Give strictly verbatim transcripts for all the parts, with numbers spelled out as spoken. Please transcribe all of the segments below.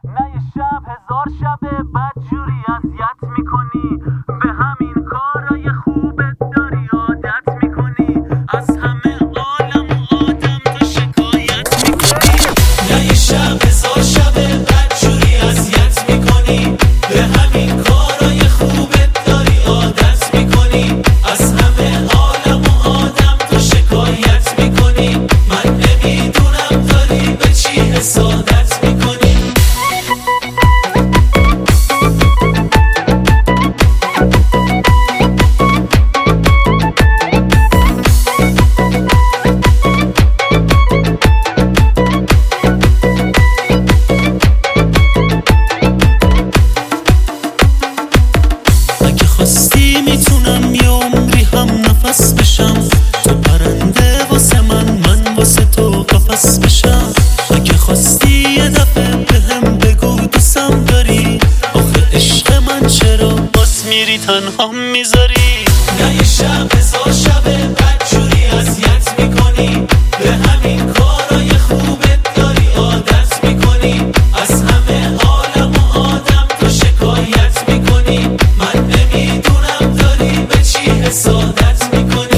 نه یه شب هزار شبه بدجوری اذیت میکنی، به همین کارای خوبت داری عادت میکنی، از همه عالم و آدم تو شکایت میکنی. نه یه شب هزار شبه بدجوری اذیت میکنی، به همین کارای خوبت داری عادت میکنی، از همه عالم و آدم تو شکایت میکنی. من نمیدونم داری به چی حسادت میکنی. خواستی میتونم یه عمری هم نفس بشم، تو پرنده واسه من، من واسه تو قفس بشم. اگه خواستی یه دفعه بهم بگو دوستم داری، آخه عشق من چرا باز میری تنها میذاری. نه یه شب هزار شبه بدجوری اذیت میکنی، به همین کارای خوبت داری عادت میکنی، از همه عالم و آدم تو شکایت میکنی. من نمیدونم داری به چی حسادت میکنی.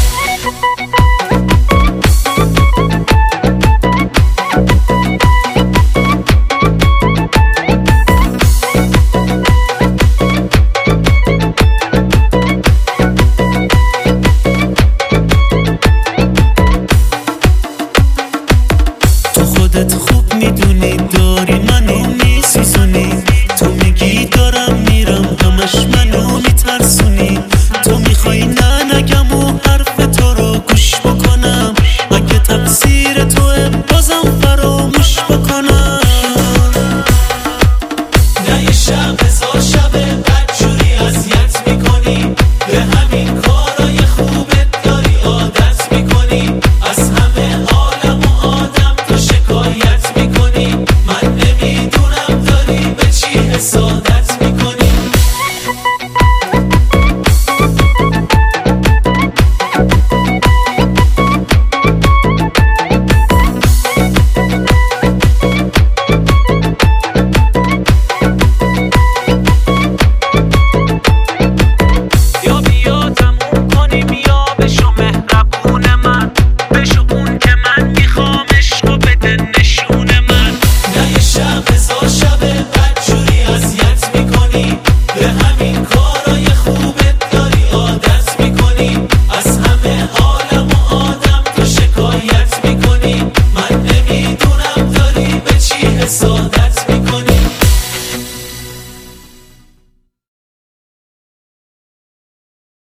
تو خودت خوب میدونی داری منو میسوزونی، تو میگی دارم میرم همش منو میترسونی. تو میخوای نه نگم و حرف تو رو گوش بکنم، اگه تقصیر توه بازم فراموش بکنم. نه یه شب هزار شبه بدجوری اذیت میکنی، به همین کارای خوبت داری عادت میکنی، از همه عالم و آدم تو شکایت میکنی. من نمیدونم داری به چی حسادت میکنی. یا بیا تموم کنیم یا بشو مهربون من، بشو اون که من میخوام عشقو بده نشون من. نه یه شب هزار شبه بدجوری اذیت میکنی، به همین کارای خوبت داری عادت میکنی، از همه عالم و آدم تو شکایت میکنی. من نمیدونم داری به چی حسادت